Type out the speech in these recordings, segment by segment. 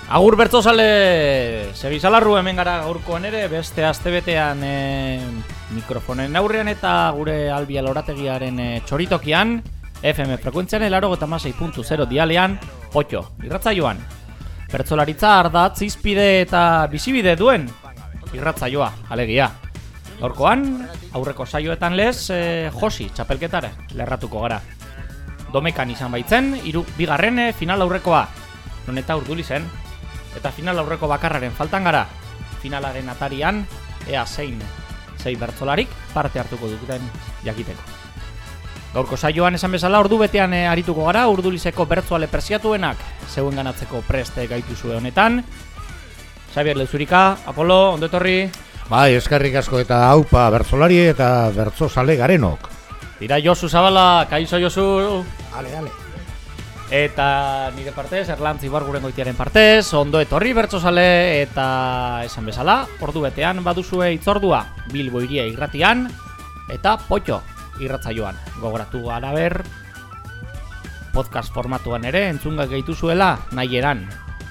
Agur bertzozale, segizalarru hemen gara gaurkoan ere, beste astebetean mikrofonen aurrean eta gure albia lorategiaren txoritokian, FM frekuentzian 86.0 dialean, potxo, irratzaioan. Bertzolaritza ardatz, izpide eta bizibide duen irratzaioa, alegia. Gaurkoan, aurreko saioetan lez, Josi txapelketara lerratuko gara. Domekan izan baitzen, bigarren final aurrekoa, non eta urduli zen. Eta final aurreko bakarraren faltan gara. Finalaren atarian, ea zein bertzolarik parte hartuko duten jakiteko. Gaurko saioan esan bezala ordu betean arituko gara, urdulizeko bertzoale preziatuenak zeuen ganatzeko preste gaituzue honetan. Xabier Lezurika, Apolo, ondo etorri. Bai, eskerrik asko eta haupa bertzolari eta bertzozale garenok. Dira Josu Zabala, kaixo Josu. Ale. Eta nire partez, Erlantz Ibarguren goitiaren partez, ondo etorri bertzozale eta esan bezala, ordu betean baduzue itzordua Bilbo Hiria irratian eta potxo irratzaioan. Gogoratu araber, podcast formatuan ere entzungak gaituzuela nahi eran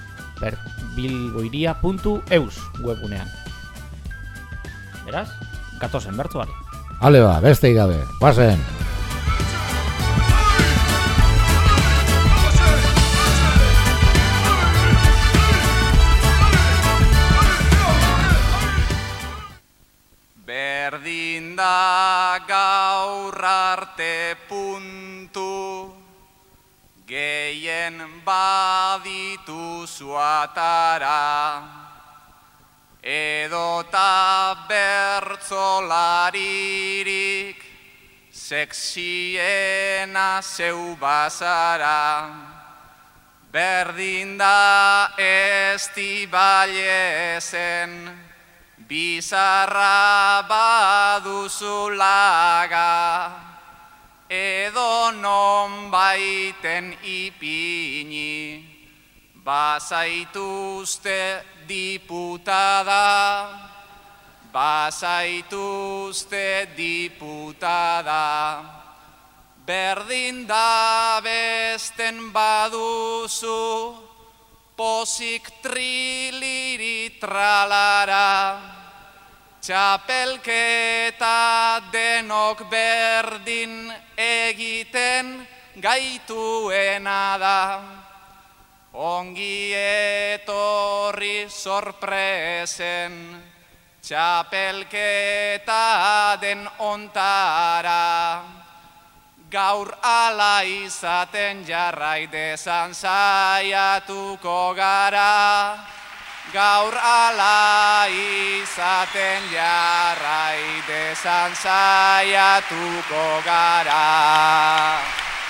bilbohiria.eus webunean. Beraz, gatozen bertzoari. Ale ba, beste igabe, bazen. Berdin da gaur arte puntu, gehien badituzu atara, edota bertzolaririk seksiena zeu bazara. Berdin da Estibalezen, bizarra baduzu laga, edo non baiten ipini, bazaituzte diputada, Berdin da besten baduzu, pozik triliri tralara, txapelketa denok berdin egiten gaituena da. Ongi etorri sorpresen, txapelketa den ontara. Gaur ala izaten jarrai dezan saiatuko gara. Gaur ala izaten jarrai dezan saiatuko gara.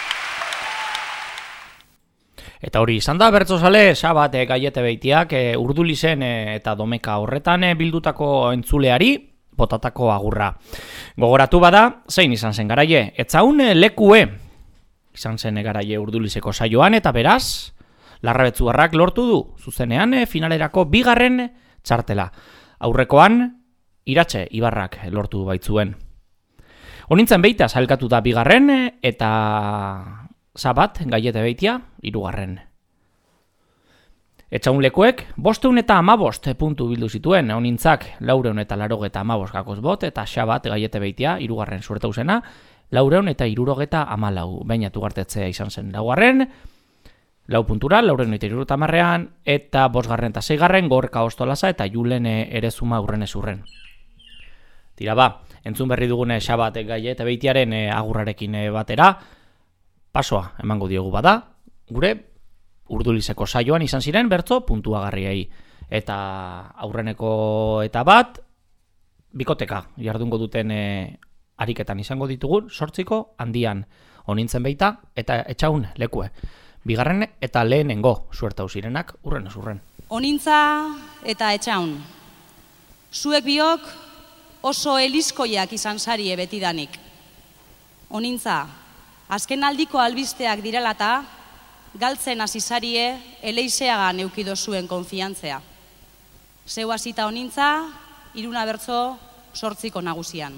Eta hori izan da bertzozale, sabat gaiete beitiak urdulizen eta domeka horretan bildutako entzuleari botatako agurra. Gogoratu bada, zein izan zen garaie, etzaun lekue izan zen garaie urdulizeko saioan eta beraz, Larrabetzuarrak lortu du, zuzenean finalerako bigarren txartela. Aurrekoan, Iratxe Ibarrak lortu baitzuen. Honintzen beita sailkatu da bigarren eta sabat gaiete beitia, hirugarren. Etxaun lekuek, 515 puntu bildu zituen, honintzak 485 gakoz bot, eta xabat gaiete beitia, hirugarren suertauzena, 474, bainatu gartetzea izan zen laugarren, 4 puntura, 470 eta 5garren eta 6garren, Gorka Ostolaza eta Julen Erezuma urren ezurren. Tira ba, entzun berri dugune xabat gaiete beitiaren agurrarekin batera, pasoa emango diogu bada, gure urdulizeko saioan izan ziren bertzo puntuagarriei. Eta aurreneko eta bat, bikoteka jardungo duten ariketan izango ditugun, 8 handian honintzen beita eta etxaun lekue. Bigarren eta lehenengo suertau zirenak urren ez urren. Honintza eta etxaun. Zuek biok oso elizkoiak izan sarie betidanik. Honintza, azken aldiko albisteak direlata, galtzen hasi sarie eleiseagan eukido zuen konfiantzea. Zeu hasita honintza, 3 bertzo 8 nagusian.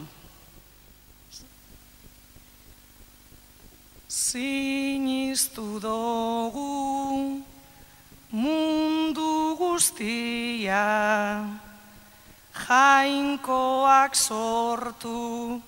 Sinistu dugu mundu guztia, jainkoak sortu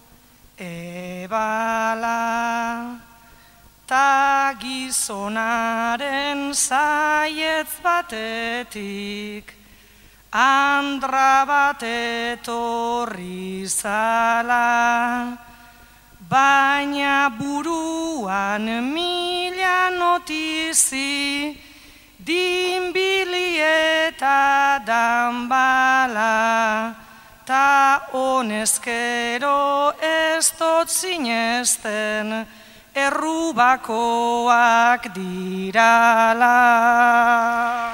ebala, ta gizonaren zaietz batetik, andra bat etorri zala, baina buruan mila notizi, dinbili eta danbala, ta honezkero ez dut zinezten, errubakoak dirala.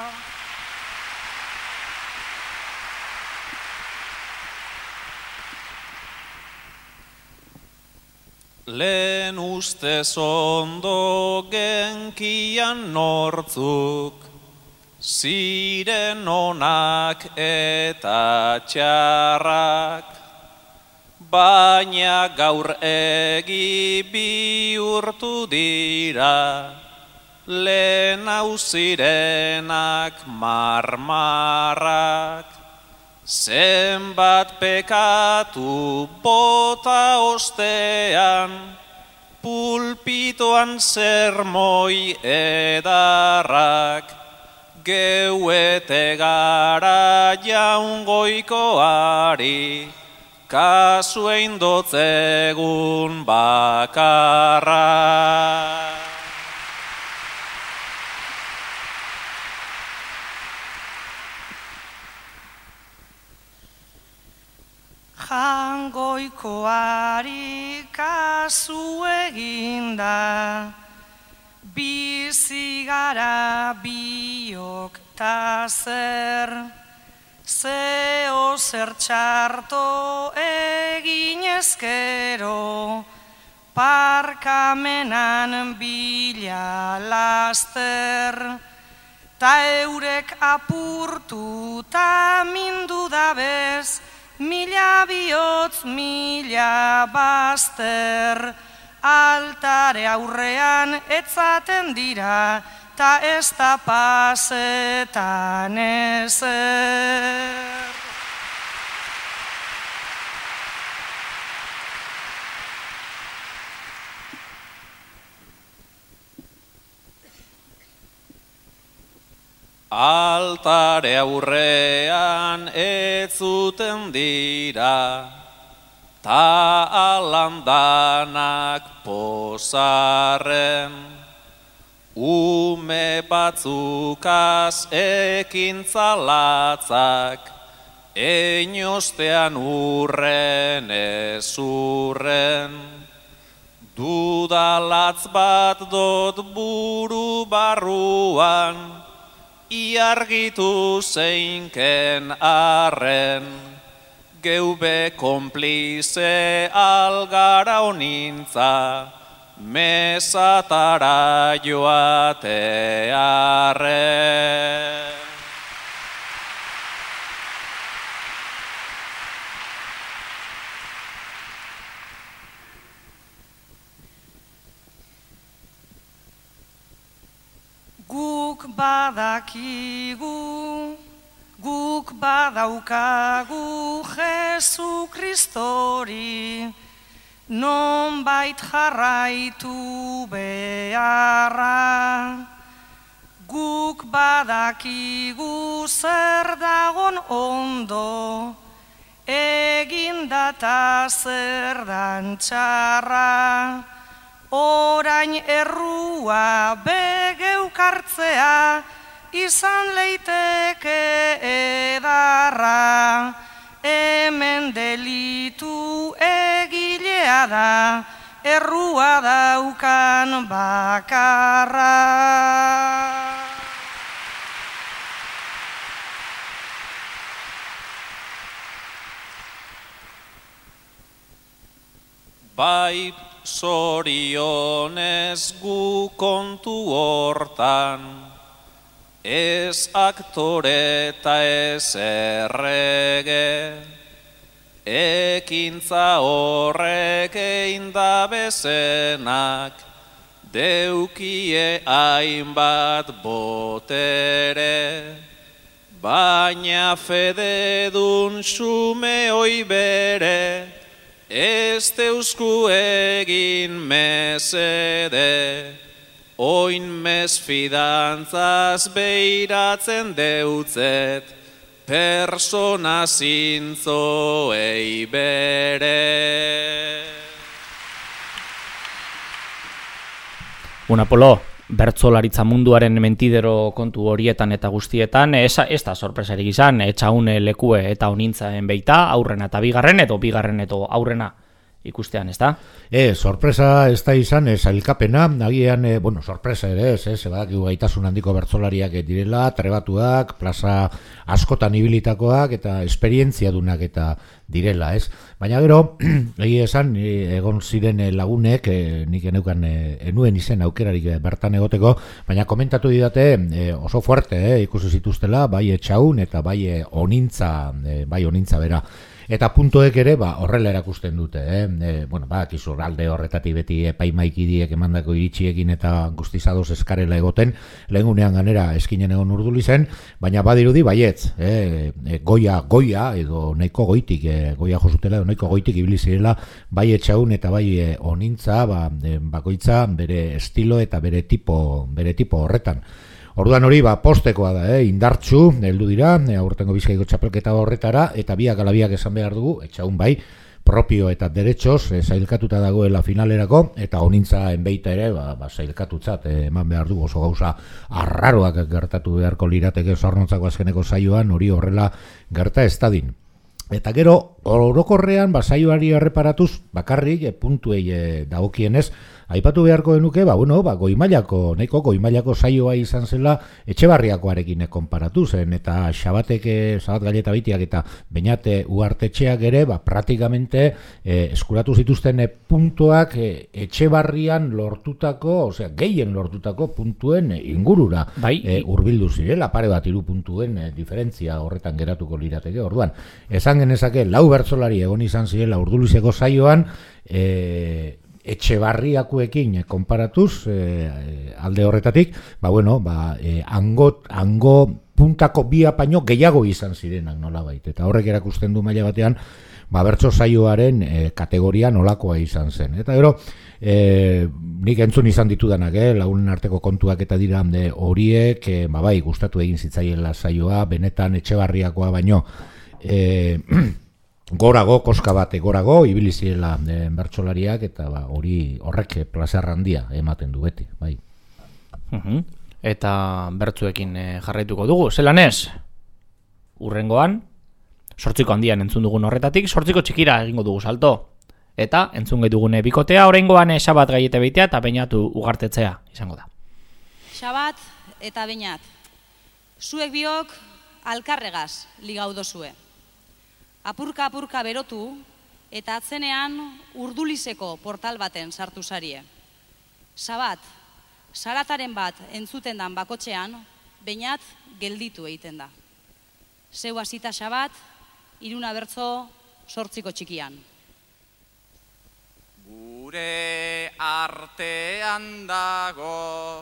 Lehen ustez ondo genkian nortzuk, ziren onak eta txarrak, baina gaur egi bihurtu dira, lehen zirenak marmarrak. Zenbat pekatu bota ostean, pulpitoan sermoi edarrak, geuete gara jaungoikoari, kasu eindotzegun bakarra. Jangoikoari kasu eginda, bizi gara biok ta zer, zeo zer txarto egin ezkero, parkamenan bila laster, ta eurek apurtu ta mindu dabez, mila bihotz, mila bazter, altare aurrean etzaten dira, ta ez da pasetan ezer. Altare aurrean ez zuten dira, ta alandanak pozarren, ume batzukaz ekintza latzak, einostean urren ezurren. Dudalatz bat dot buru barruan, iargitu zeinken arren, geube konplize algara honintza, mesatara joatearren. Guk badakigu, guk badaukagu Jesu Kristori, nonbait jarraitu beharra. Guk badakigu zer dagon ondo, egindata zer dan txarra. Orain errua begeukartzea, izan leiteke edarra. Hemen delitu egilea da, errua daukan bakarra. Bai zorionez gu kontu hortan, ez aktore eta ez errege, ekintza horrek eindabezenak, deukie hainbat botere, baina fededun xume hoi bere, ez teuzku egin mesede, oin mesfidantzaz beiratzen deutzet, persona zintzoei bere. Polo, bertsolaritza munduaren mentidero kontu horietan eta guztietan, ez da sorpresarik izan, etxaun lekue eta onintzaen beita, aurrena eta bigarren edo aurrena ikustean, ez da? Sorpresa ez da izan, sailkapena, agian, sorpresa ere, badakigu gaitasun handiko bertsolariak direla, trebatuak, plaza askotan ibilitakoak eta esperientziadunak eta direla, ez? Baina gero, egia esan, egon ziren lagunek, nik enuen izen aukerarik bertan egoteko, baina komentatu didate oso fuerte, ikusi zituztela, bai etxaun eta bai onintza bera. Eta puntoek ere, horrela erakusten dute, kizu alde horretatik beti epaimaikidiek emandako iritsiekin eta guztizadoz eskarela egoten, lehengunean ganera eskinen egon urduli zen, baina badirudi baietz, goia edo nahiko goitik, goia josutela edo nahiko goitik ibili zirela, bai etxaun eta bai onintza, bakoitza bere estilo eta bere tipo horretan. Orduan hori postekoa da, indartsu, heldu dira, aurtengo Bizkaiko txapelketa horretara, eta biak ala biak esan behar dugu, etxaun bai, propio eta deretxoz, sailkatuta dagoela finalerako, eta onintza enbeita ere, sailkatutzat, eman behar dugu oso gauza arraroak gertatu beharko lirateke Zornotzako azkeneko saioan, hori horrela gerta ez dadin. Eta gero, orokorrean, saioari erreparatuz, bakarrik, puntuei dagokienez, aipatu beharko genuke, nahiko goimailako saioa izan zela Etxebarriakoarekin konparatu zen, eta Sabat Gaileta Bitiak eta Beñate Uhartetxeak ere, praktikamente eskuratu zituzten puntuak Etxebarrian lortutako, gehien lortutako puntuen ingurura hurbildu zirela, pare bat 3 puntuen diferentzia horretan geratuko lirateke. Orduan, esan genezake, 4 bertsolari egon izan zirela Urdulizeko saioan, Etxebarriakoekin konparatuz alde horretatik, hango puntako bi apaino gehiago izan zirenak nolabait, eta horrek erakusten du maila batean bertso saioaren kategoria nolakoa izan zen. Eta gero, nik entzun izan ditudanak, lagunen arteko kontuak eta dira horiek, gustatu egin zitzaiela saioa, benetan Etxebarriakoa baino gorago, koska bat gorago, ibili zirela bertsolariak, eta horrek plazer handia ematen du beti, bai. Eta bertzuekin jarraituko dugu, zelan ez? Urrengoan, 8 handian entzun dugun horretatik, 8 txikira egingo dugu salto. Eta entzun gai dugune bikotea, oraingoan Sabat Gaileta Beitia eta Beñatu Uhartetzea izango da. Sabat eta Beñat, zuek biok alkarregaz ligau dozue. Apurka berotu eta atzenean Urdulizeko portal baten sartu sarie. Sabat, sarataren bat entzuten dan bakotxean, Beñat gelditu egiten da. Zeu hasita Sabat, 3 bertso 8 txikian. Gure artean dago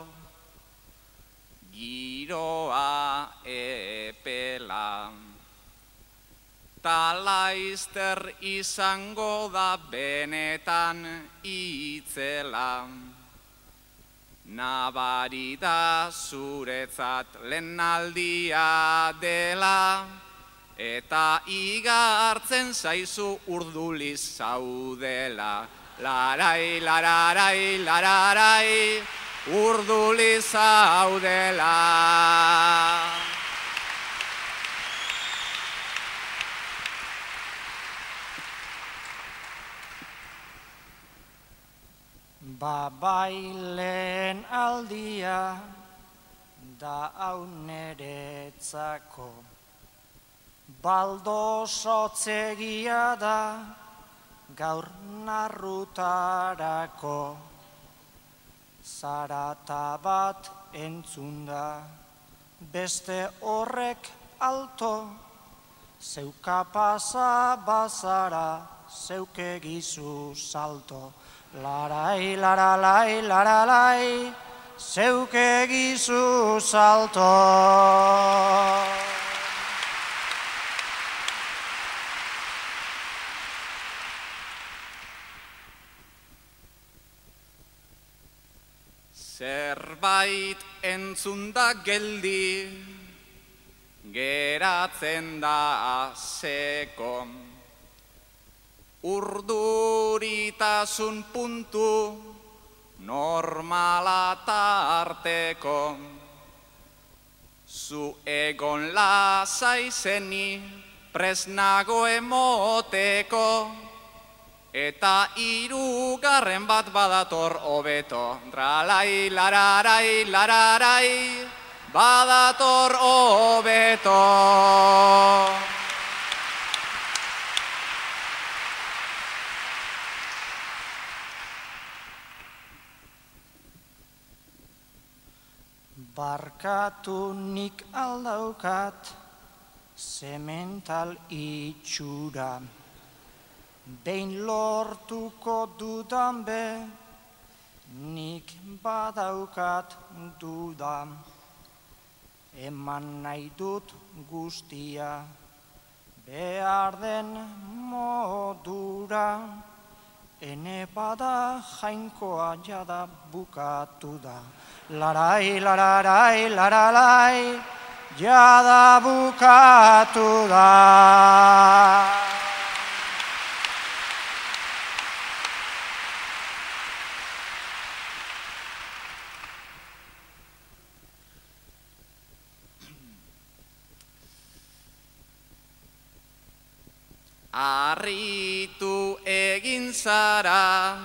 giroa epela, ta laizter izango da benetan itzela. Nabari da zuretzat lehenaldia dela, eta igartzen zaizu Urduliz zaudela. Larai, lararai, lararai, Urduliz zaudela. Bailen aldia da hau neretzako, baldo sotzegia da gaur narrutarako. Zarata bat entzunda, beste horrek alto, zeuka pasa bazara, zeuke gizu salto. Larai, laralai, laralai, zeuke gizu salto. zerbait entzunda geldi, geratzen da azeko. Urduritasun puntu normala tarteko. Zu egon lasai zeni presnago emoteko, eta hirugarren bat badator hobeto. Tralai, lararai, lararai, badator hobeto. Barkatu nik aldaukat semental itxura, behin lortuko dudan be, nik badaukat duda. Eman nahi dut guztia, behar den modura, ene bada jainkoa jada bukatu da. Larai, lararai, laralai, jada bukatu da. Arritu egin zara,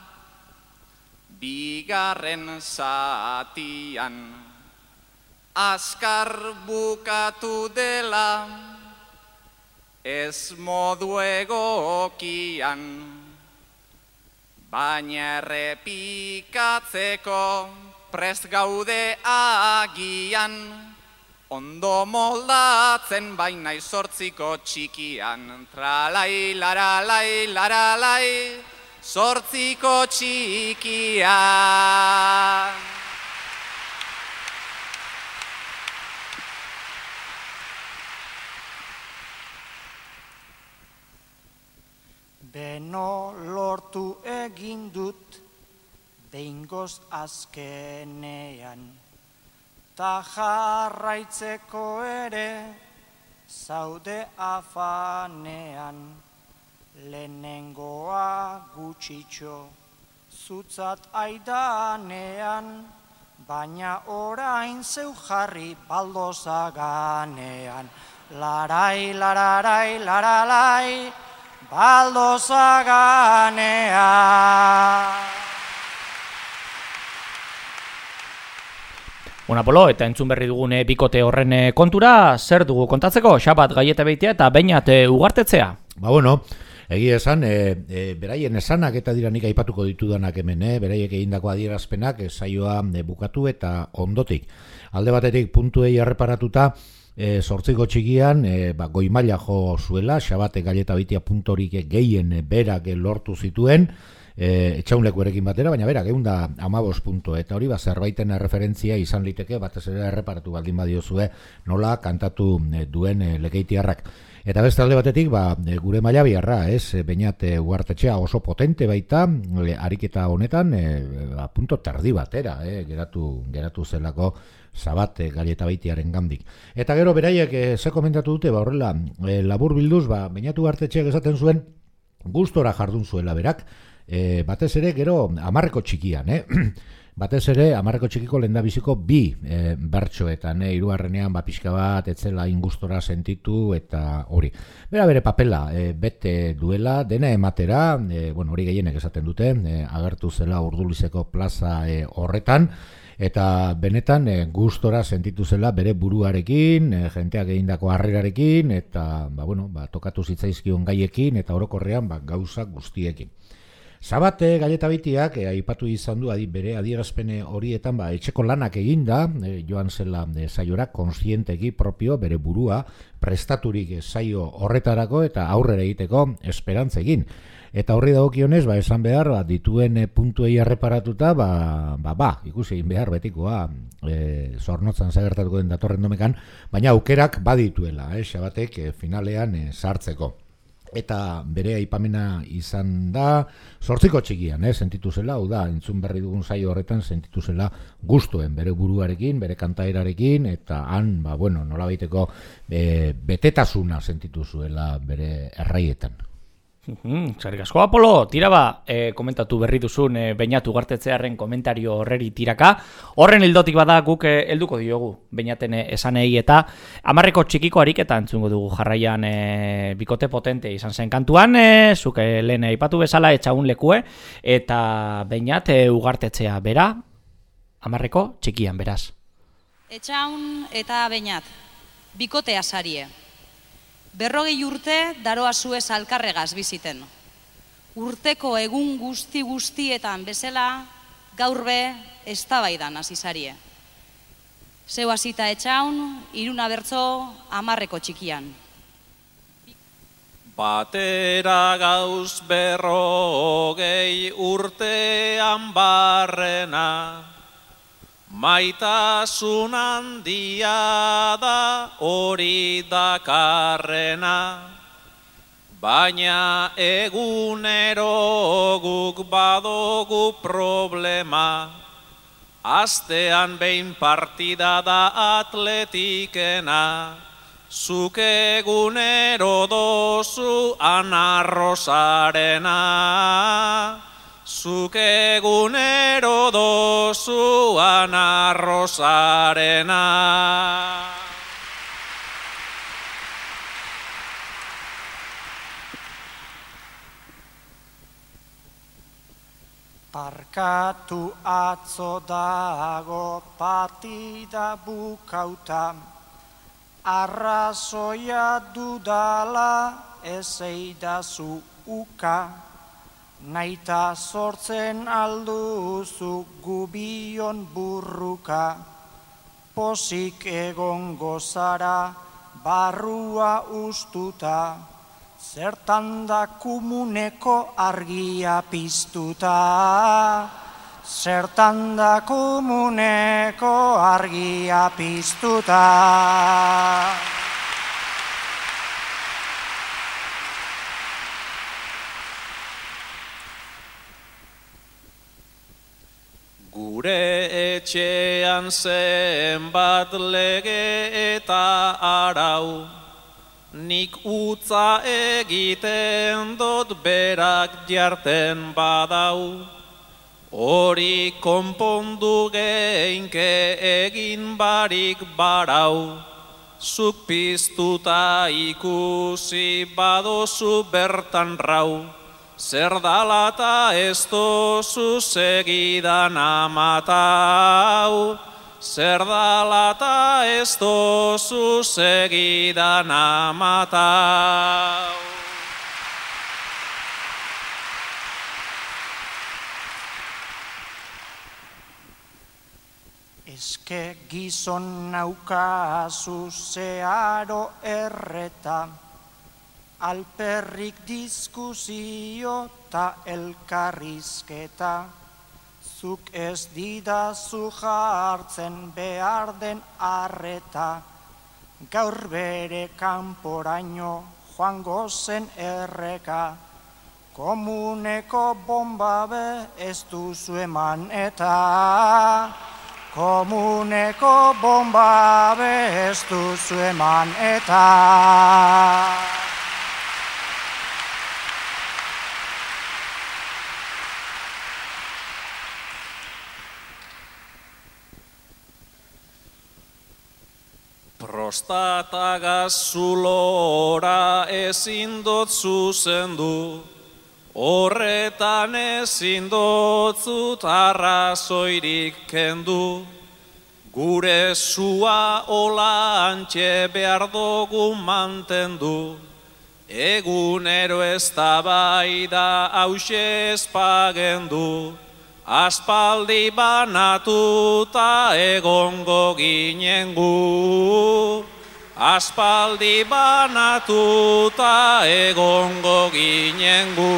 bigarren zatian, azkar bukatu dela, ez modu egokian, baina errepikatzeko prest gaude agian, ondo moldatzen baina zortziko txikian. Tralai, laralai, laralai, zortziko txikian. Beno lortu egin dut behingoz azkenean, ta jarraitzeko ere zaude afanean. Lehenengoa gutxitxo zutzat aidanean, baina orain zeu jarri baldozaganean. Larai, lararai, laralai, baldozaganean. Apolo, eta entzun berri dugun bikote horren kontura, zer dugu kontatzeko? Xabat Gaieta Beitia eta Beñat Ugartetzea. Egia esan, beraien esanak eta dira nik aipatuko ditudanak hemen, beraiek egindako adierazpenak saioa bukatu eta ondotik. Alde batetik puntuei erreparatuta, zortziko txikian, goi maila jo zuela, Xabat Gaieta Beitia puntorik gehien berak lortu zituen, etxaunleku erekin batera, baina berak 115 puntu, eta hori zerbaiten referentzia izan liteke, batez ere erreparatu baldin badiozue nola kantatu duen Lekeitiarrak. Eta beste alde batetik, gure maila biharra, Beñat Ugartetxea oso potente baita, ariketa honetan, punto terdi batera, geratu zelako Xabat Gaieta Beitiaren gandik. Eta gero beraiek ze komentatu dute, horrela, labur bilduz, Beñat Ugartetxeak esaten zuen, gustora jardun zuela berak, batez ere gero 10ko txikian, batez ere 10ko txikiko lehendabiziko bi bertsoetan, hirugarrenean pixka bat etzela ingustora sentitu eta hori. Bere papela bete duela, dena ematera, hori gehienek esaten dute, agertu zela Urdulizeko plaza horretan, eta benetan gustora sentitu zela bere buruarekin, jenteak egindako harrerarekin, eta tokatu zitzaizkion gaiekin, eta orokorrean gauza guztiekin. Xabat Gaieta Beitiak aipatu izan du bere adierazpen horietan etxeko lanak eginda, joan zela saiora kontzienteki propio bere burua prestaturik saio horretarako eta aurrera egiteko esperantzekin. Eta horri dagokionez, esan behar, dituen puntuei erreparatuta, ikusi egin behar betikoa, zornotzan zagertatuko den datorren domekan, baina aukerak badituela, Xabatek finalean sartzeko. eta bere aipamena izan da zortziko txikian, sentitu zela, hau da, entzun berri dugun saio horretan sentitu zela gustuen bere buruarekin, bere kantaerarekin, eta han, nolabaiteko betetasuna sentitu zuela bere erraietan. Zarik asko, Apolo, tira komentatu berri duzun Beñat Ugartetxearen komentario horreri tiraka. Horren hildotik bada guk helduko diogu Beñaten esanei eta 10 txikiko ariketa entzungo dugu jarraian bikote potente izan zen kantuan, zuk lehen aipatu bezala etxaun lekue eta Beñat Ugartetxea bera 10 txikian beraz. Etxaun eta Beñat, bikotea sarie. 40 urte daroa zuez alkarregaz biziten. Urteko egun guztietan bezala, gaur be eztabaidan hasi zarie. Zeu hasita etxaun, 3 bertso 10 txikian. Batera gauz 40 urtean barrena, maitasun handia da hori dakarrena, baina egunero guk badogu problema, astean behin partida da atletikena, zuk egunero dozu anarrosarena, zuk egunero dozu anarrosarena. Parkatu atzo dago partida bukauta, arrazoia dudala ez eidazu uka, naita sortzen alduzu gubion burruka, pozik egongo zara barrua ustuta, zertan da komuneko argia piztuta, zertan da komuneko argia piztuta. Gure etxean zenbat lege eta arau, nik utza egiten dut berak jarten badau, hori konpondu geinke egin barik barau, zuk piztuta ikusi badozu bertan rau, zer dala eta ez dozu segidan amatau, zer dala eta ez dozu segidan amatau. Eske gizon naukazu zeharo erreta, alperrik diskusio ta elkarrizketa, zuk ez didazu jartzen behar den arreta, gaur bere kanporaino joango zen erreka, komuneko bomba be ez duzu eman eta, komuneko bomba be ez duzu eman eta. Prostata gazulora ezin dut zuzendu, horretan ezin dotzut arrazoirik kendu, gure zua ola antxe behar dugu mantendu, egunero eztabaida hauxe ezpagendu, aspaldi banatuta egongo ginen gu, aspaldi banatuta egongo ginen gu.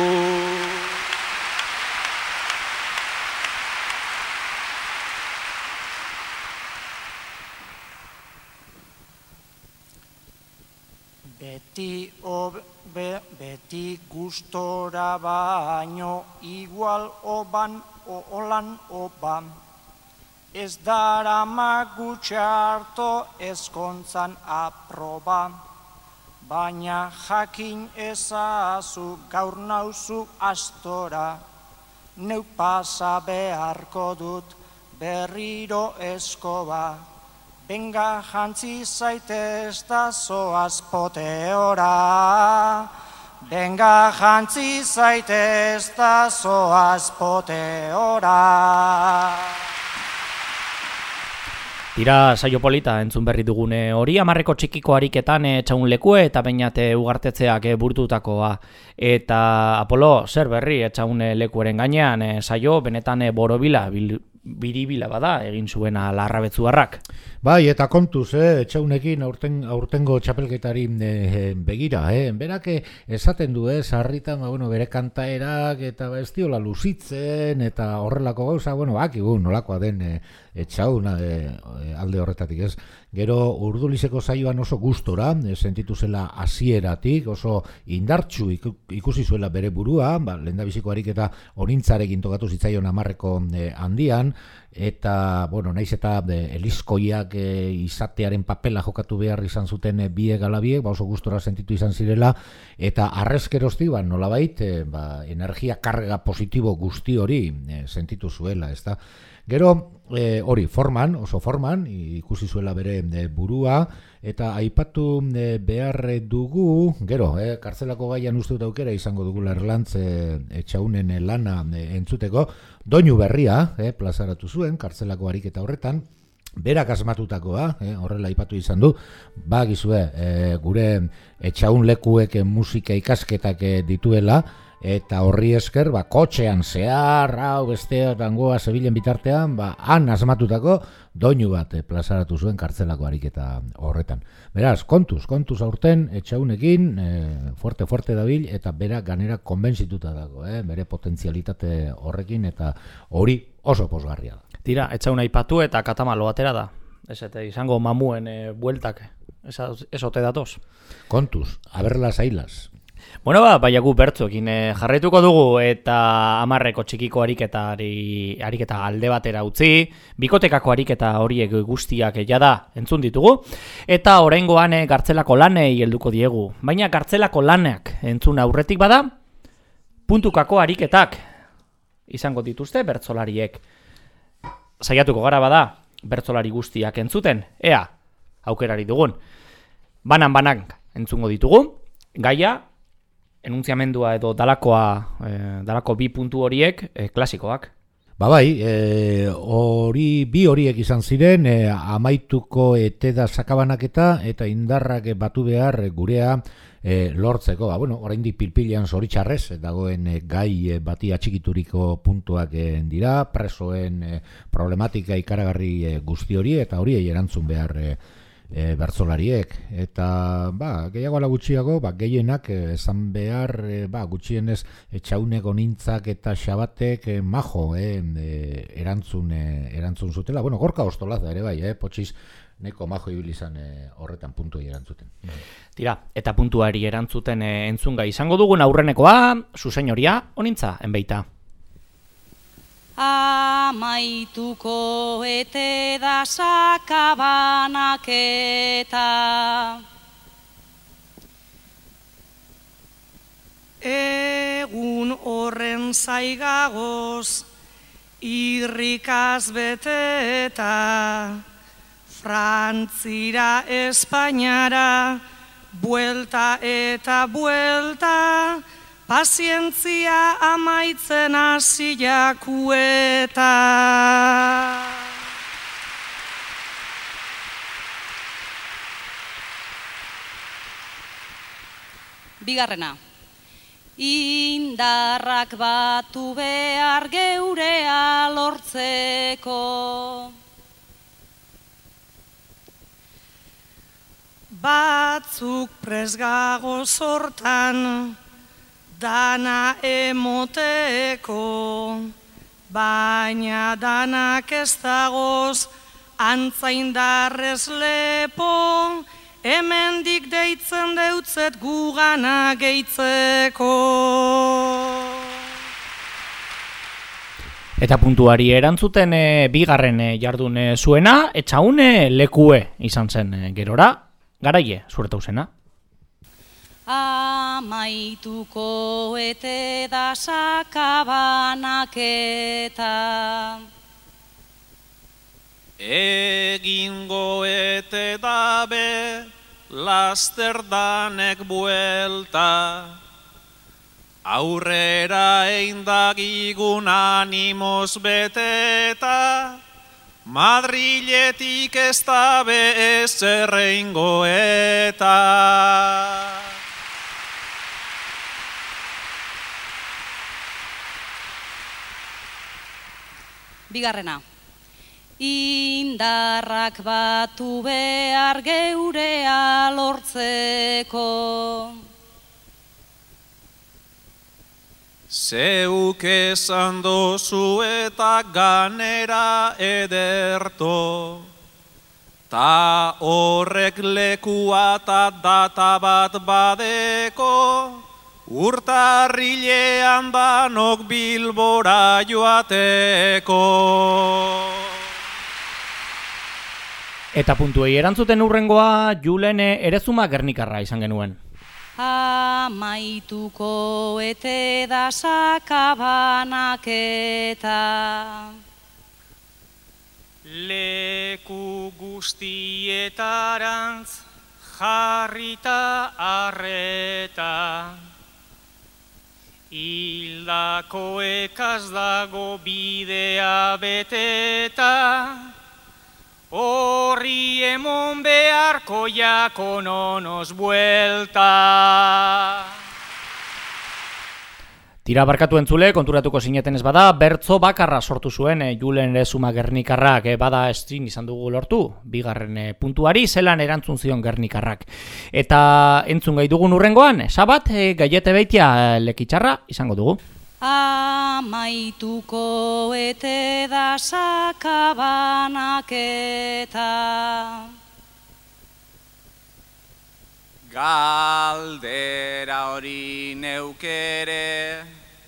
Beti gustora baino igual olan oban. Ez darama gutxarto ezkontzan aproba, baina jakin ezazu gaur nauzu astora, neu pasa beharko dut berriro eskoba. Benga jantzi zaitez da zoaz poteora, benga jantzi zaitez da zoaz poteora. Tira saio polita entzun berri dugune hori, Amarreko txikiko ariketan Etxaun lekue eta Beñate Ugartetzeak burututakoa. Eta Apolo, zer berri Etxaun lekueren gainean saio benetan borobila, biribila bada egin zuena Larrabetzuarrak. Bai, eta kontuz, Etxaunekin aurtengo txapelketari begira, berak esaten du, sarritan, bere kantaerak eta ez diola luzitzen eta horrelako gauza, bakigu nolakoa den Etxaun alde horretatik ez. Gero Urdulizeko saioan oso gustora, sentitu zela hasieratik, oso indartsu ikusi zuela bere burua, lehendabiziko ariketa onintzarekin tokatu zitzaion Amarreko handian, eta, naiz eta elizkoiak izatearen papela jokatu behar izan zuten biek alabiek, oso gustora sentitu izan zirela, eta arrezkeroztik, nolabait, energia karga positibo guzti hori sentitu zuela, ez da. Gero, hori, oso forman, ikusi zuela bere burua, eta aipatu behar dugu, gero, kartzelako gaian uste dut aukera izango dugula Erlantz Etxaunen lana entzuteko, doinu berria, plazaratu zuen, kartzelako ariketa horretan, berak asmatutakoa, horrela aipatu izan du, gizue, gure Etxaun lekuek musika ikasketak dituela, eta horri esker, kotxean zehar, bestea, tangoa, Sevillen bitartean, han asmatutako doinu bat plazaratu zuen kartzelako ariketa horretan. Beraz, kontuz aurten Etxaunekin, fuerte dabil, eta berak ganera konbentzituta dago, bere potentzialitate horrekin, eta hori oso posgarria da. Tira, Etxaun aipatu eta katamalo atera da. Ez eta izango mamuen bueltak, ez ote datoz. Kontuz, aberla zailaz. Baiagu bertzuekin jarraituko dugu eta Amarreko txikiko ariketa alde batera utzi, bikotekako ariketa horiek guztiak jada entzun ditugu, eta oraingoan kartzelako lanei helduko diegu. Baina kartzelako lanak entzun aurretik bada, puntukako ariketak izango dituzte bertsolariek. Saiatuko gara bada, bertsolari guztiak entzuten, ea, aukerari dugun. Banan entzungo ditugu, gaia, enuntziamendua edo dalako bi puntu horiek klasikoak. Bi horiek izan ziren, amaituko eteda sakabanaketa eta indarrak batu behar gurea lortzeko. Oraindik pilpilean zoritxarrez dagoen gai bati atxikituriko puntuak dira, presoen problematika ikaragarri guzti hori eta horiei erantzun behar bertsolariek, eta gehiago ala gutxiago, gehienak esan behar, gutxienez Etxaunek onintzak eta Xabatek majo erantzun zutela. Gorka Ostolaz da ere bai, potxiz neko majo ibili izan horretan puntuei erantzuten. Tira, eta puntuari erantzuten entzunga izango dugun aurrenekoa, zuzenyoria onintza enbeita. Amaituko eteda sakabanaketa. Egun horren zaigagoz irrikaz beteta, Frantzira Espainiara buelta eta buelta, pazientzia amaitzen hasi jakueta. Bigarrena. Indarrak batu behar geurea lortzeko. Batzuk presgago sortan dana emoteko, baina danak ez dagoz antzaindarrez lepo, hemen hemendik deitzen deutzet gugana gehitzeko. Eta puntuari erantzuten bigarren jardun zuena, etxaun lekue izan zen gerora, garaie zuretau zena. Amaituko ete da sakabanaketa. Egingo ete dabe lasterdanek buelta, aurrera eindagigun animoz beteta, Madriletik ez dabe ezerreingo eta. Bigarrena. Indarrak batu behar geurea lortzeko. Zeuk esan dozu eta ganera ederto, ta horrek lekua ta data bat badeko, urtarrilean danok Bilbora joateko. Eta puntuei erantzuten urrengoa, Julen Erezuma Gernikarra izan genuen. Amaituko ete da sakabanaketa. Leku guztietarantz jarrita arreta, hildakoek az dago bidea beteta, horri emon beharko jako nonos buelta. Tira barkatu entzule, konturatuko zineten ez bada, bertzo bakarra sortu zuen Julen Erezuma Gernikarrak, bada ezin izan dugu lortu, bigarren puntuari zelan erantzun zion Gernikarrak. Eta entzun gai dugun urrengoan, sabat, gaiete beitia lekitxarra izango dugu. Amaituko ete da sakabanaketa. Galdera hori neukere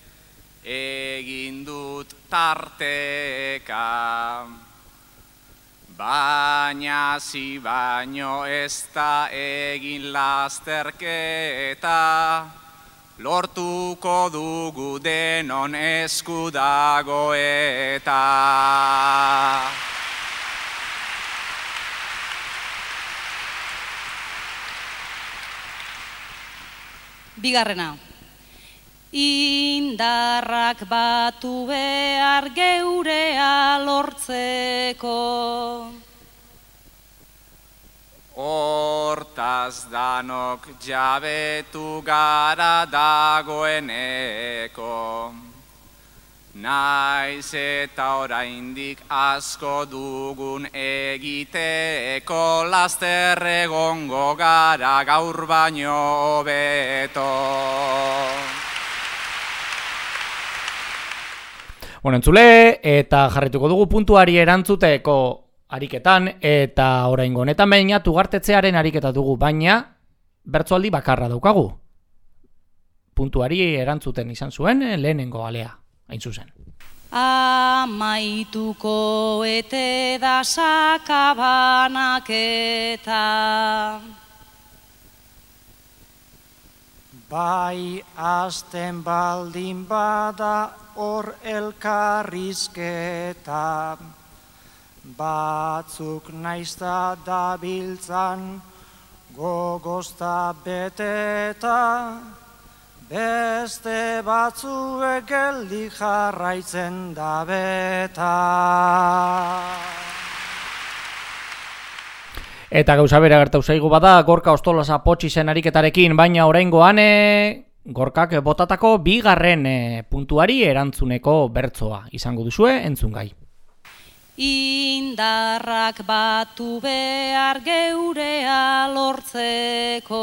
egin dut tarteka, baina zi baino ez da egin lasterketa, lortuko dugu denon esku dago eta. Bigarrena. Indarrak batu behar geurea lortzeko. Hortaz danok jabetu gara dagoeneko, naiz eta oraindik asko dugun egiteko, laster egongo gara gaur baino hobeto. Bueno, entzule, eta jarrituko dugu puntuari erantzuteko ariketan, eta oraingo honetan behinat ugartetzearen ariketa dugu, baina bertsoaldi bakarra daukagu. Puntuari erantzuten izan zuen lehenengo alea, hain zuzen. Amaituko ete da sakabanaketa. Bai hasten baldin bada hor elkarrizketa, batzuk naizta dabiltzan gogozta beteta, beste batzuek geldi jarraitzen da beta. Eta gauza bera gertau zaigu bada, Gorka Ostolaza potxi zen ariketarekin, baina oraingoan Gorkak botatako bigarren puntuari erantzuneko bertsoa izango duzue entzungai. Indarrak batu behar geurea lortzeko.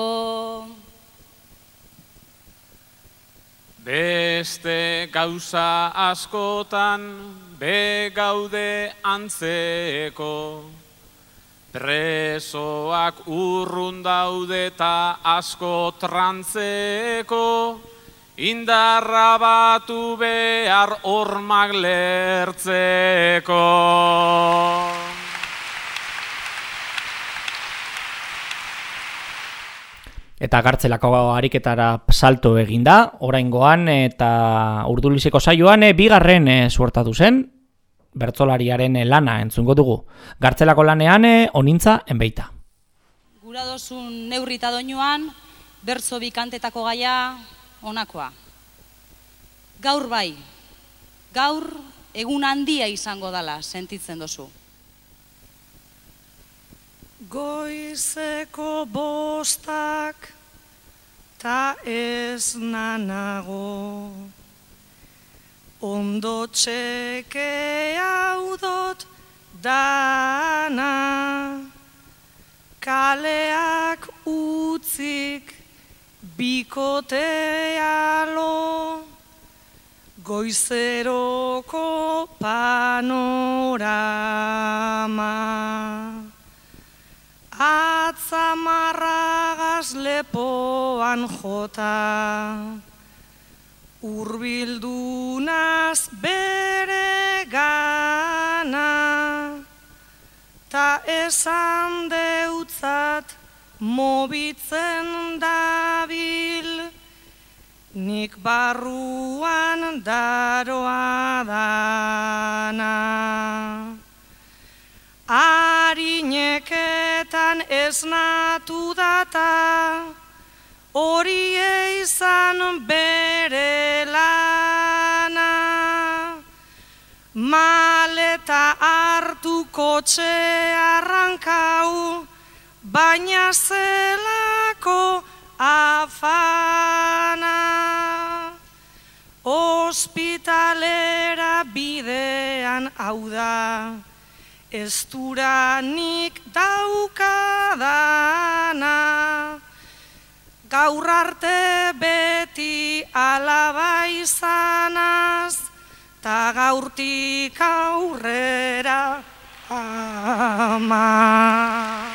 Beste gauza askotan begaude antzeko, Presoak urrun daude eta asko trantzeko, indarra batu behar hormak lertzeko. Eta gartzelako ariketara salto eginda, oraingoan eta Urdulizeko saioan bigarren suertatu zen, bertsolariaren lana entzungo dugu. Gartzelako lanean onintza enbeita. Gura dozun neurri eta doinuan, bertso bikantetako gaia honakoa. Gaur bai, gaur egun handia izango dala sentitzen dozu. Goizeko bostak ta ez nanago, ondo txeke hau dot dana, kaleak utzik bikotea lo, goizeroko panorama. Atzamarragaz lepoan jota, urbildunaz bere gana, ta esan deutzat mobitzen dabil, nik barruan daroa dana. Harineketan esnatu data, horie izan bere lana. Maleta hartu kotxe arrankau, baina zelako afana. Ospitalera bidean hau da, ez duranik daukadana, gaur arte beti alaba izanaz, ta gaurtik aurrera ama.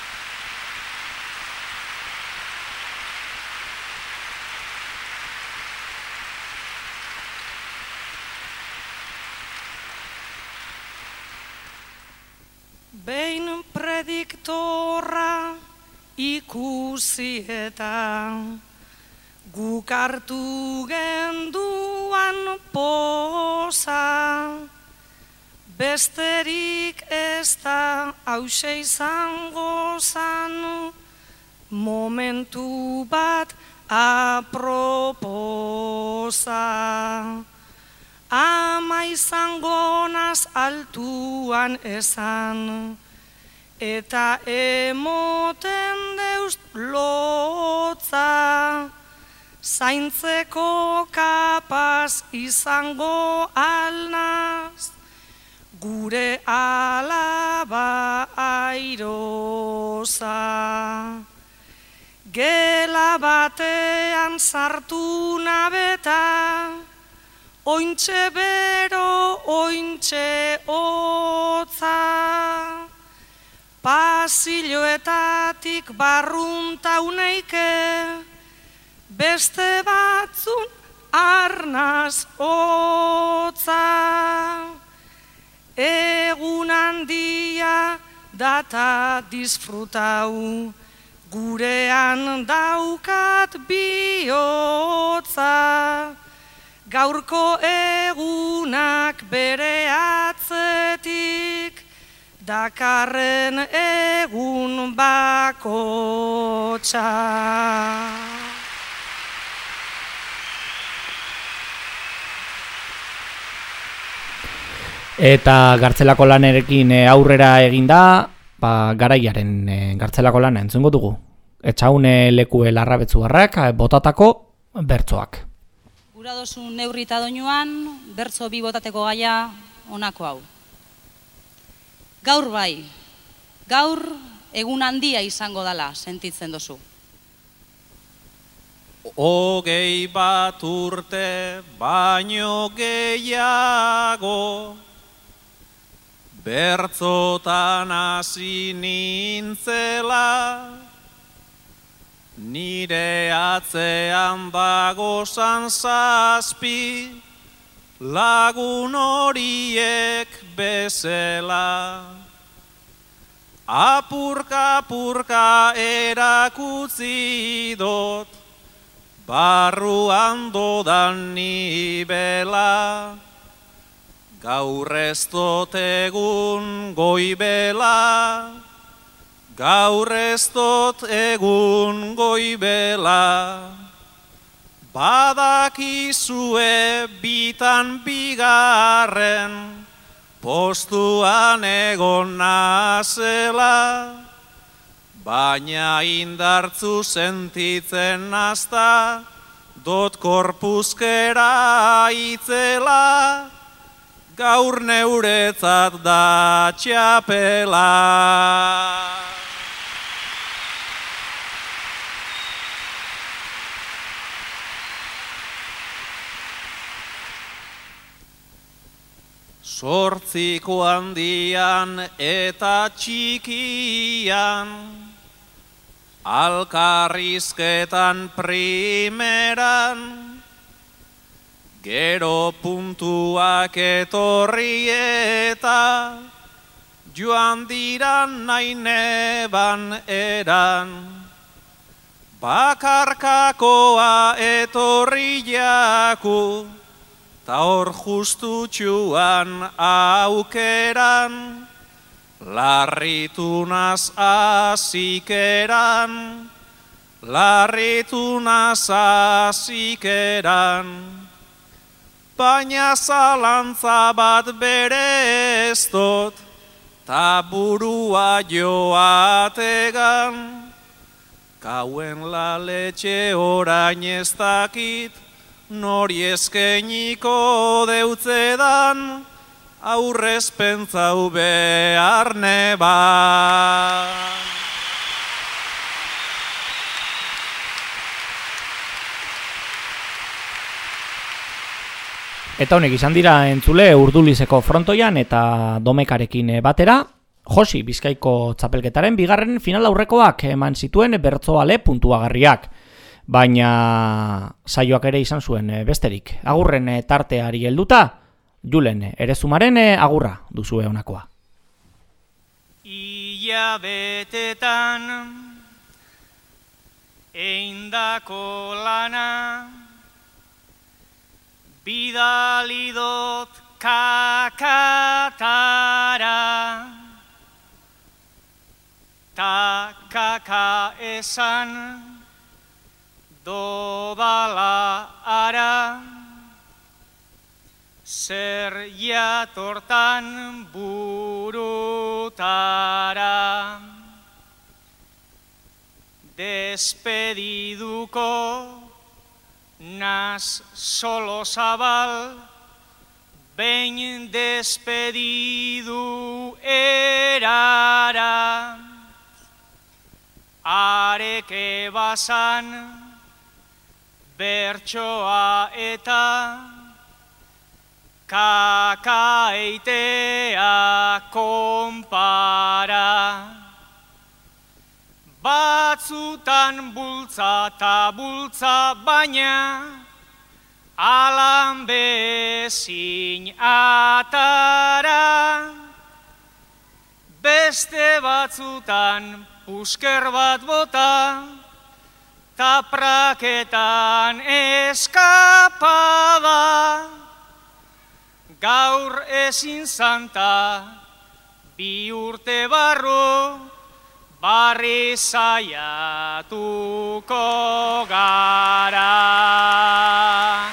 Behin prediktorra ikusi eta guk hartu genduan poza, besterik ez da hause izango zan, momentu bat aproposa. Ama izango naz altuan esan, eta emoten deust lotza, zaintzeko kapaz izango alnaz, gure alaba airoza. Gela batean sartu nabeta, ointxe bero, ointxe hotza, pasilloetatik barruntauneike, beste batzun arnaz hotza. Egun handia data disfrutau, gurean daukat bihotza, gaurko egunak bere atzetik, dakarren egun bakotxa. Eta gartzelako lanerekin aurrera eginda, garaiaren gartzelako lana entzungo dugu. Etxaune lekue larrabetzuarrak botatako bertsoak. Gura dozun neurri eta doinuan, bertso bi botateko gaia honako hau. Gaur bai, gaur egun handia izango dala sentitzen dozu. Hogei bat urte baino gehiago, bertzotan hasi nintzela, nire atzean dagozan 7 lagun horiek bezala. Apurka erakutsi dot, barruan dodan nibela. Gaur ez dot egun goibela, gaur ez dot egun goibela. Badakizue bitan bigarren, postuan egon nazela, baina indartzu sentitzen nazta, dot korpuzkera itzela, gaur neuretzat da txapela. Zortziko handian eta txikian, alkarrizketan primeran, gero puntuak etorri eta joan diran nahi neban eran. Bakarkakoa etorri jaku, ta hor justutxuan aukeran, larritunaz azikeran, larritunaz azikeran. Baina zalantza bat berez dot, ta burua joategan, kauen laletxe orain ez dakit, nori eskeniko deutzedan, aurrez pentsau behar neban. Eta honek izan dira entzule Urdulizeko frontoian eta Domekarekin batera, Josi Bizkaiko txapelketaren bigarren final aurrekoak eman zituen bertsoale puntuagarriak. Baina saioak ere izan zuen besterik. Agurren tarteari helduta, Julen Erezumaren agurra duzue honakoa. Ilabetetan eindako lana, bidali dot kakatara, ta kaka esan dodala ara, zer jatortan burutara. Despediduko naz solo zabal, behin despedidu erara. Areke basan bertsoa eta kakaitea konpara. Batzutan bultza ta bultza baina, alan bezin atara. Beste batzutan pusker bat bota, ta praketan eskapada. Gaur ezin zanta, 2 urte barru, barri saiatuko gara.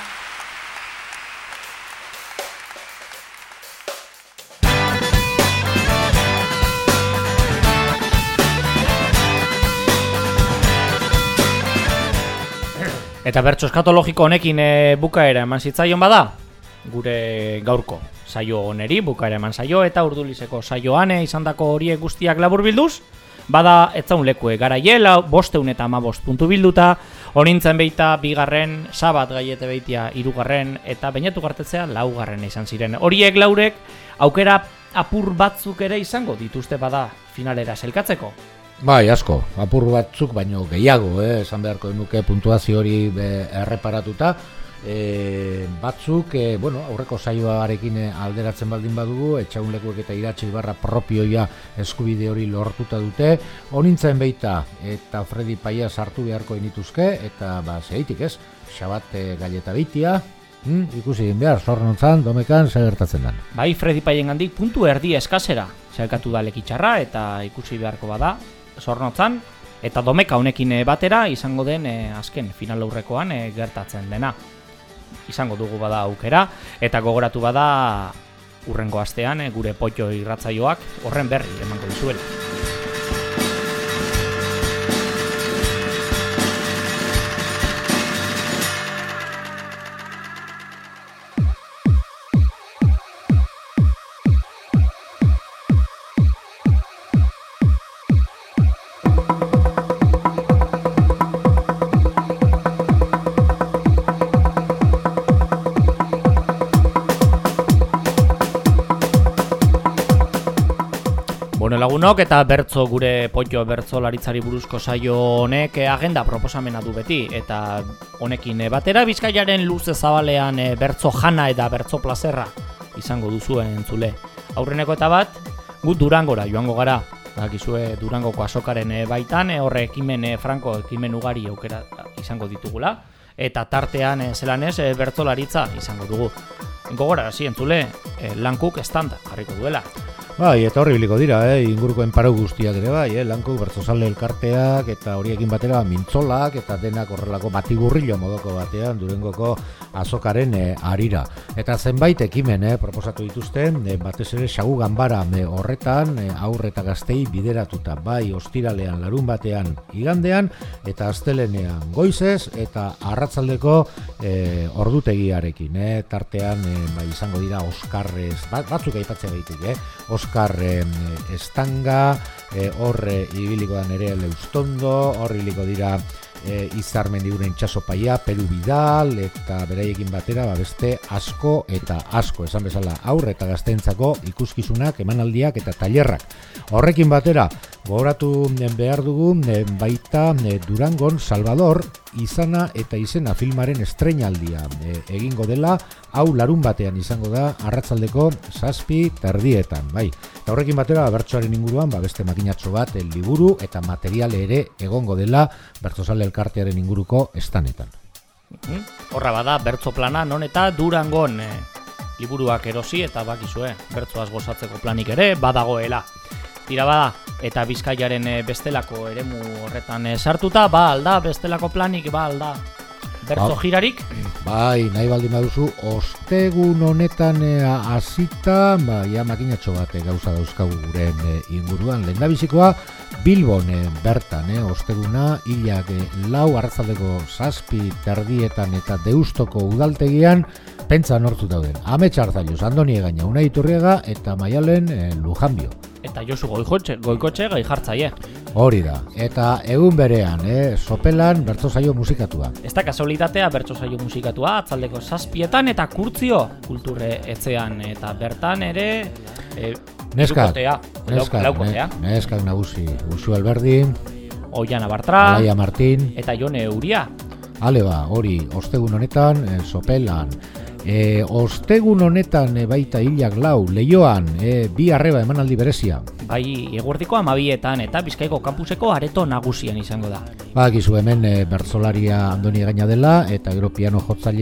Eta bertso eskatologiko honekin bukaera eman zitzaion bada, gure gaurko saio honeri bukaera eman zaio, eta Urdulizeko saioan izandako horiek guztiak laburbilduz, bada etzaun lekue garaiela 515 puntu bilduta, honintzen beita bigarren, Sabat Gaiete beitia 3. eta Beñatu Gartetzea 4. izan ziren. Horiek laurek aukera apur batzuk ere izango dituzte bada finalera sailkatzeko. Bai, asko, apur batzuk, baino gehiago, esan beharko nuke puntuazio hori erreparatuta. Batzuk, aurreko saioarekin alderatzen baldin badugu, Etxaunlekuek eta Iratxe Ibarra propioia eskubide hori lortuta dute, honintzen beita eta Fredi Paia sartu beharko inituzke, eta zeitik ez, Xabat Galleta Beitia, ikusi egin behar, Zornotzan, Domekan, zer gertatzen den. Bai, Fredi Paien gandik puntu erdi eskasera sailkatu da Lekitxarra, eta ikusi beharko bada Zornotzan, eta Domeka honekin batera izango den azken final aurrekoan gertatzen dena. Izango dugu bada aukera, eta gogoratu bada urrengo astean gure Potxo irratsaioak horren berri emango dizuela. Lagunok eta bertso gure Potxo bertsolaritzari buruzko saio honek agenda proposamena du beti, eta honekin batera Bizkaiaren luze zabalean bertso jana eta bertso plazerra izango duzuen entzule. Aurreneko eta bat, gu Durangora joango gara, dakizue Durangoko azokaren baitan, horre franko ekimen ugari aukera izango ditugula, eta tartean zelanez bertsolaritza izango dugu. Gogorarazi entzule, Lankuk stand jarriko duela. Bai, eta horri biliko dira, inguruko enparo guztiak ere bai, Lankuk, bertsozale elkarteak eta horiekin batera mintzolak eta denak horrelako batiburrillo modoko batean Durangoko azokaren harira. Eta zenbait ekimen proposatu dituzten, batez ere Sagu Ganbara horretan aurre eta gaztei bideratuta, bai ostiralean, larun batean, igandean eta astelenean goizez eta arratsaldeko ordutegiarekin, tartean bai izango dira Oskarrez, batzuk aipatzea behitik, Oskar Estanga, horre ibiliko da Nerea Leustondo, horre ibiliko dira Izar Mendiguren Itxaso Paia, Peru Bidal, eta beraiekin batera beste asko eta asko, esan bezala aurre eta gazteentzako ikuskizunak, emanaldiak eta tailerrak. Horrekin batera, gogoratu behar dugu baita Durangon Salvador izana eta izena filmaren estreinaldia egingo dela, hau larun batean izango da arratsaldeko 7:30, bai. Eta horrekin batera bertsoaren inguruan beste makinatxo bat liburu eta materiale ere egongo dela bertsozale elkartearen inguruko estanetan. Horra bada bertso plana non eta Durangon liburuak erosi eta bakizue bertsoaz gozatzeko planik ere badagoela. Tira bada, eta Bizkaiaren bestelako eremu horretan sartuta, alda bestelako planik, alda bertso jirarik? Bai, nahi baldin baduzu, ostegun honetan hasita, ja makinatxo bat gauza dauzkagu guren inguruan. Lehendabizikoa Bilbon bertan, osteguna, hilak 4 arratsaldeko 7:30 eta Deustoko udaltegian, pentsa nortzu dauden. Amets Arzalluz, Andoni Egaña, Unai Iturriaga eta Maialen Lujanbio. Eta Josu Goikotxe gai jartzaie. Hori da, eta egun berean, Sopelan bertso saio musikatua. Ez da kasualitatea bertso saio musikatua, atzaldeko 7 eta Kurtzio kulturre etxean, eta bertan ere Neskak nagusi, Usu Alberdi, Oiana Bartra, Alaia Martin eta Jone Uria. Aleba, hori, ostegun honetan, Sopelan. Ostegun honetan baita hilak 4, Leioan, bi arreba emanaldi berezia. Bai, eguerdiko 12etan eta Bizkaiko kampuseko areto nagusian izango da. Bakizu hemen bertsolaria Andoni Egaña dela eta gero piano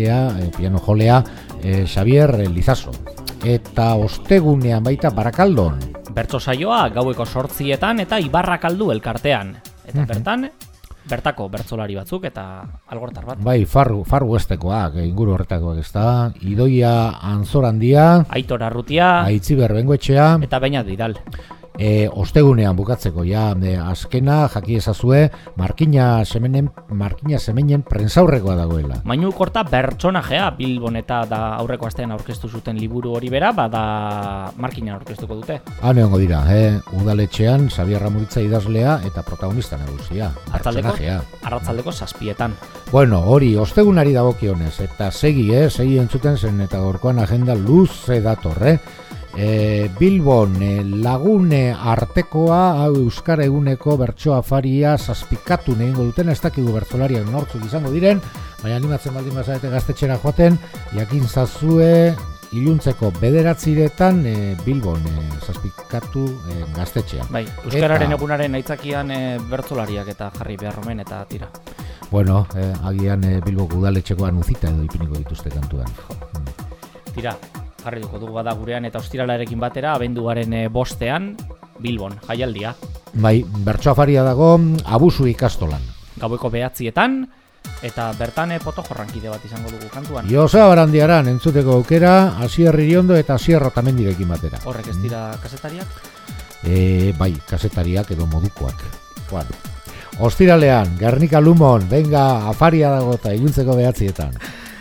jolea Xavier Lizaso. Eta ostegunean baita Barakaldon. Bertso saioa gaueko 8etan eta Ibarrakaldu elkartean. Eta bertako bertsolari batzuk eta algortar bat. Bai, farru estekoak, inguru horretakoak ez da. Idoia Anzorandia, Aitor Arrutia, Aitziber Bengoetxea eta Beñat Vidal. Ostegunean bukatzeko azkena jaki ezazue Markina Semeinen prentsaurrekoa dagoela. Mainu Korta bertsonajea Bilbon eta da aurreko astean aurkeztu zuten liburu hori bera, bada Markina aurkeztuko dute. Neongo dira, udaletxean Xabier Ramuritza idazlea eta protagonista nagusia. Arratsaldeko 7etan. Bueno, hori ostegunari dagokionez eta segi entzuten zen eta gaurkoan agenda luze dator, Bilbon lagune artekoa, hau Euskara Eguneko bertso afaria zazpikatu egingo duten, ez dakigu bertsolariak nortzuk izango diren, baina animatzen baldin bazarete gaztetxera joaten, jakin zazue iluntzeko 9 Bilbon zazpikatu gaztetxean. Bai, Euskararen egunaren aitzakian bertsolariak eta jarri behar omen eta tira. Bueno, agian Bilboko udaletxekoan uzita edo ipiniko dituzte kantuan. Tira, jarri duko dugu bada gurean eta ostiralarekin batera, abenduaren 5ean Bilbon, jaialdia. Bai, bertso afaria dago Abusu ikastolan. Gaueko 9etan, eta bertan poto jorrankide bat izango dugu kantuan. Josa Barandiaran entzuteko aukera, Asier Iriondo eta Asier Rotamendirekin batera. Horrek ez dira kazetariak? Bai, kazetariak edo modukoak. Bueno, ostiralean, Gernika Lumon, venga, afaria dago eta iluntzeko 9etan.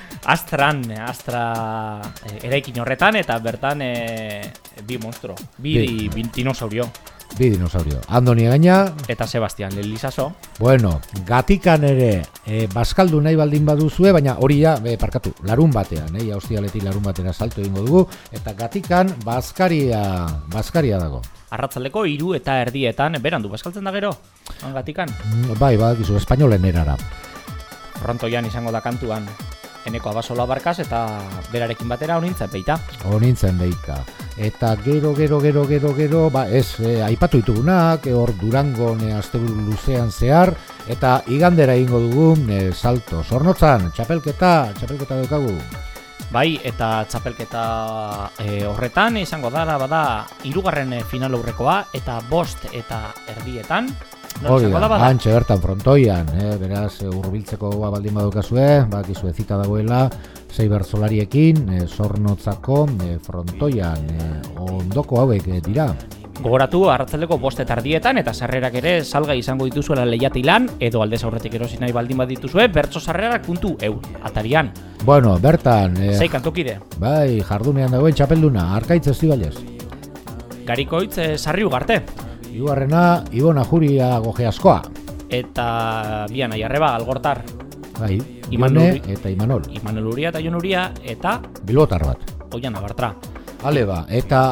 Astra eraikin horretan eta bertan bi monstruo, bi dinosaurio. Bi dinosaurio. Andoni Gaina eta Sebastian Lelisaso. Bueno, Gatikan ere bazkaldu nahi baldin baduzue, baina hori ja, parkatu, larun batean, ostiraletik larun batera salto egingo dugu, eta Gatikan bazkaria dago. Arratzaldeko 3:30 berandu bazkaltzen da gero, Gatikan. Bai, badakizu, espainolen erara. Frontoian izango da kantuan. Eneko Abasola Barkas eta berarekin batera honintzen beita. Eta gero, aipatu ditugunak, hor Durangon asteburu luzean zehar, eta igandera egingo dugu salto. Zornotzan, txapelketa daukagu. Bai, eta txapelketa horretan izango dara bada 3. final aurrekoa eta 5:30. Hori da, antxe bertan frontoian, beraz hurbiltzeko baldin badukazue, bakizue zita dagoela, 6 bertsolariekin, Zornotzako frontoian, ondoko hauek dira. Gogoratu, arratzaldeko 5:30 eta sarrerak ere salgai izango dituzuela Lehiatilan, edo aldez aurretik erosi nahi baldin badituzue, bertsosarrerak.eu atarian. Bueno, bertan... 6 kantukide. Bai, jardunean dagoen txapelduna, Arkaitz Estibalez. Garikoitz Sarri Ugarte. Ibarrena, Ibona Juria Gojeaskoa. Eta bian aiarreba, Algortar. Bai, Ione eta Imanol. Imanol Uria eta Jon Uria eta... Bilbotar bat. Oian Abartra. Hale ba, eta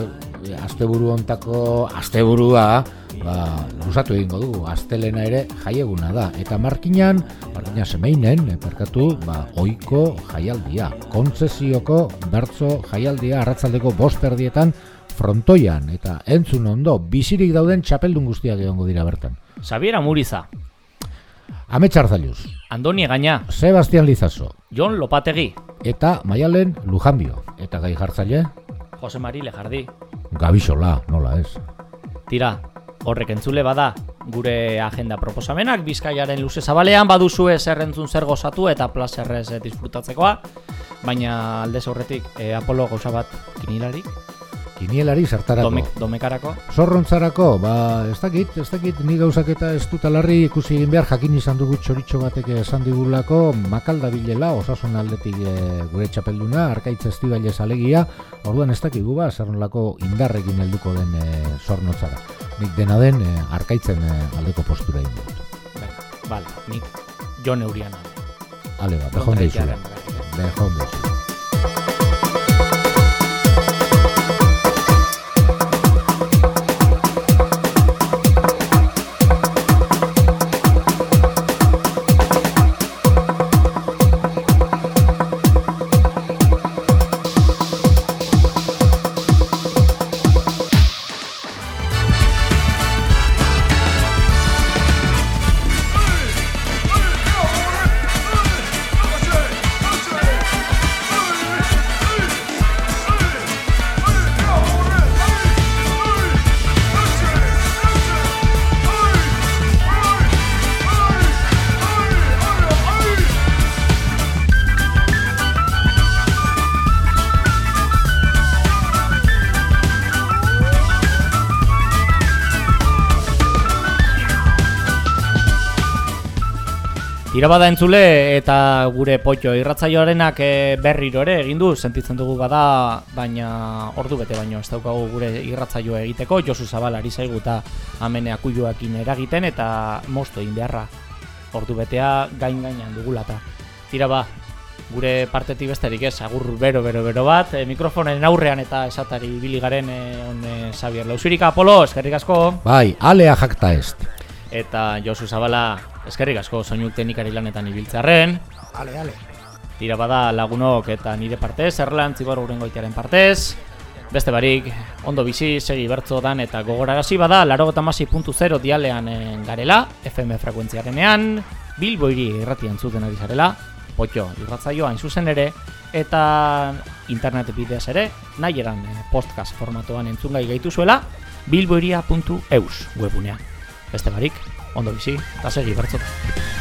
asteburua lusatu egingo dugu. Astelena ere jaieguna da. Eta Markina Semeinen, ohiko jaialdia. Kontzesioko bertso jaialdia arratzaldeko 5:30 frontoian, eta entzun ondo, bizirik dauden txapeldun guztiak egongo dira bertan. Xabier Amuriza. Amets Arzalluz. Andoni Gaina. Sebastian Lizaso. Jon Lopategi. Eta Maialen Lujanbio. Eta gai jartzaile? Jose Mari Lejardi. Gabisola, nola ez. Tira, horrek entzule bada, gure agenda proposamenak, Bizkaiaren luze zabalean, baduzue zer entzun zer gozatu eta plazerrez disfrutatzekoa, baina aldez aurretik Apolo gauza bat Kinielari zertarako. Domekarako. Zorrontzarako, ez dakit, ni gauzaketa ez dut alarri ikusi egin behar, jakin izan dugu txoritxo batek esan digulako, Makalda bilela, Osasun aldetik gure txapelduna, Arkaitz Estibalez alegia, orduan ez dakigu zer nolako indarrekin helduko den Zornotzara. Nik dena den Arkaitzen aldeko postura egin dut. Bale, nik Jon Eurian. Ale ba, behon deizula. Irabada entzule eta gure potxo irratzaioarenak berriro ere egin du, sentitzen dugu bada, baina ordu bete baino ez daukagu gure irratzaioa egiteko, Josu Zabal ari zaigu eta amene akuiluakin eragiten eta mosto egin beharra ordu betea gainan dugula eta tira ba, gure partetik besterik ez, agur bero bat, mikrofonen aurrean eta esatari ibili garen Xabier Lausirika. Apolo, eskerrik asko. Bai, alea jakta ez. Eta Josu Zabala, eskerrik asko soinu teknikari lanetan ibiltzearren. Ale. Tira bada lagunok eta nire partez, errelan Zigor Urengoitiaren partez. Beste barik, ondo bizi, segi bertzo dan eta gogorarazi bada 96.0 dialean garela, FM frekuentziarenean, Bilboiri irratian zuten ari zarela, potxo irratzaioa hain zuzen ere, eta internet bidez ere, nahi eran podcast formatoan entzungai gaituzuela, bilboiria.eus webunean. Beste barik, ondo bizi, eta segi bertzo.